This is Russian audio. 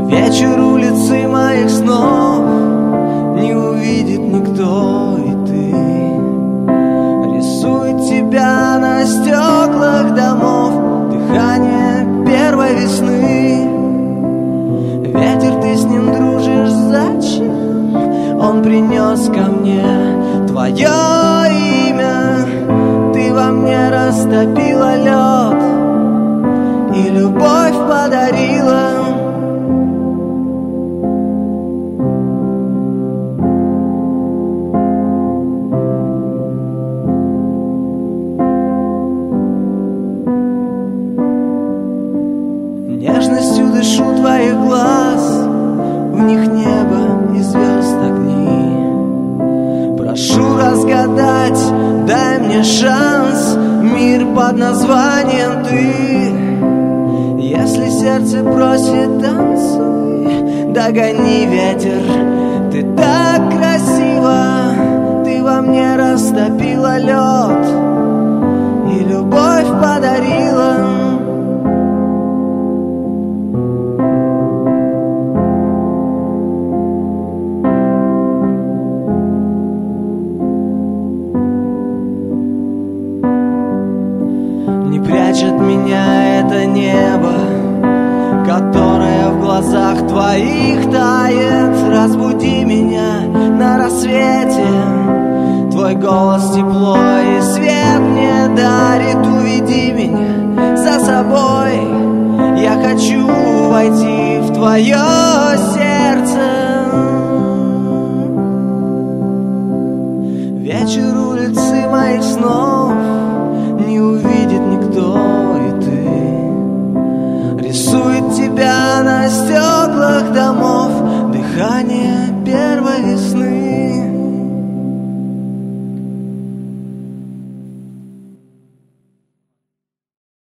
Вечер улицы моих снов не увидит никто, и ты рисует тебя на стеклах домов дыхание первой весны. Ветер, ты с ним дружишь, зачем? Он принес ко мне твое имя. Ты во мне растопила лед и любовь подарила. Нежностью дышу твоих глаз, в них небо и звезд огни. Прошу разгадать, дай мне шанс, мир под названием ты. Если сердце просит, танцуй, догони ветер. Ты так красива, ты во мне растопила лед и любовь подарила. Не прячет меня это небо, которое в глазах твоих тает. Разбуди меня на рассвете, твой голос тепло и свет мне дарит. Уведи меня за собой, я хочу войти в твое сердце. Вечер улицы моих снов не увидит никто, и ты рисует тебя на стеклах